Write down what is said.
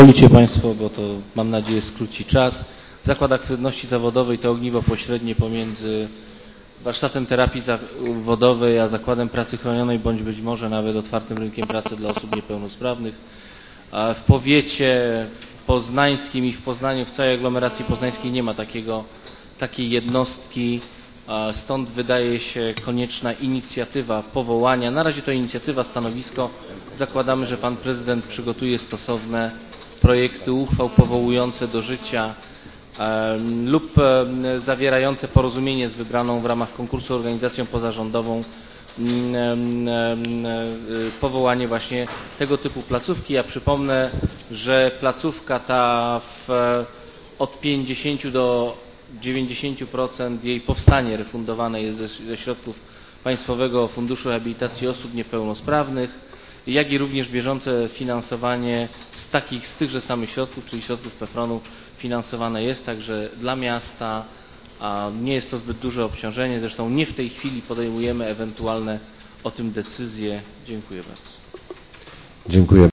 pozwolicie Państwo, bo to mam nadzieję skróci czas. Zakład Aktywności Zawodowej to ogniwo pośrednie pomiędzy warsztatem terapii zawodowej a zakładem pracy chronionej, bądź być może nawet otwartym rynkiem pracy dla osób niepełnosprawnych. W powiecie poznańskim i w Poznaniu, w całej aglomeracji poznańskiej nie ma takiej jednostki, stąd wydaje się konieczna inicjatywa powołania. Na razie to inicjatywa, stanowisko. Zakładamy, że Pan Prezydent przygotuje stosowne projekty uchwał powołujące do życia lub zawierające porozumienie z wybraną w ramach konkursu organizacją pozarządową powołanie właśnie tego typu placówki. Ja przypomnę, że placówka ta od 50 do 90% jej powstanie refundowane jest ze środków Państwowego Funduszu Rehabilitacji Osób Niepełnosprawnych, jak i również bieżące finansowanie z tychże samych środków, czyli środków PFRON-u finansowane jest, także dla miasta nie jest to zbyt duże obciążenie. Zresztą nie w tej chwili podejmujemy ewentualne o tym decyzje. Dziękuję bardzo. Dziękuję.